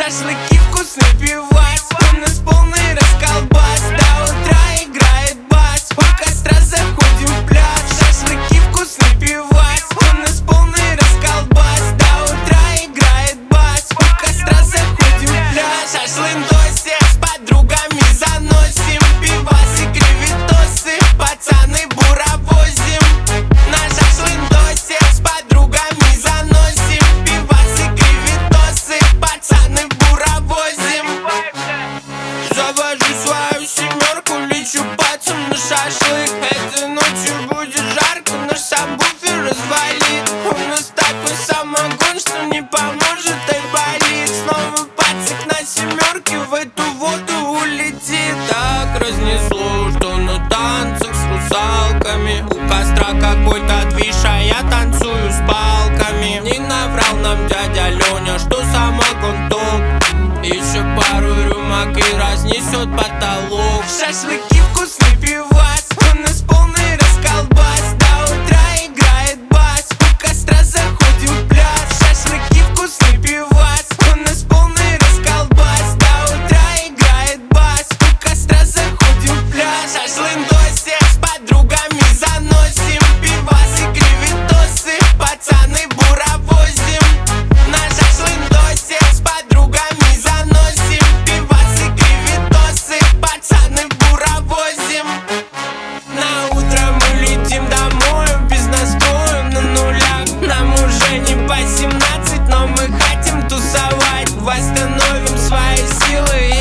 Шашлыки, вкусный пивас, у нас полный расколбас. До утра играет бас, у костра заходим в пляж. Шашлыки, вкусный пивас, у нас полный расколбас. До утра играет бас, у костра заходим в пляж. Шашлындосе с подругами заносим пивасы, креветосы, пацаны буровозим. На шашлындосе с подругами заносим пивасы, креветосы, пацаны буровозим. Завожу свою семерку, лечу пацан на шашлык. Этой ночью будет жарко, наш сабвуфер развалит. У нас такой самогон, что не поможет айболит. Снова пацик на семерке в эту воду улетит. Так разнесло, что на танцах с русалками. У костра какой-то движ, а я танцую с палками. Не наврал нам дядя Леня, что самогон топ. Еще пару рюмок и разнесет потолок. Шашлыки, вкусный пивас, у нас полный расколбас. До утра играет бас, у костра заходим в пляж. Шашлыки, вкусный пивас, у нас полный расколбас. До утра играет бас, у костра заходим в пляж. Шашлындосе с подругами заносим пивасы, креветосы, пацаны буровозим. На шашлындосе с подругами заносим пивасы, креветосы, пацаны буровозим. На утро мы летим домой без настроя на нулях. Нам уже не по 17, но мы хотим тусовать. Восстановим свои силы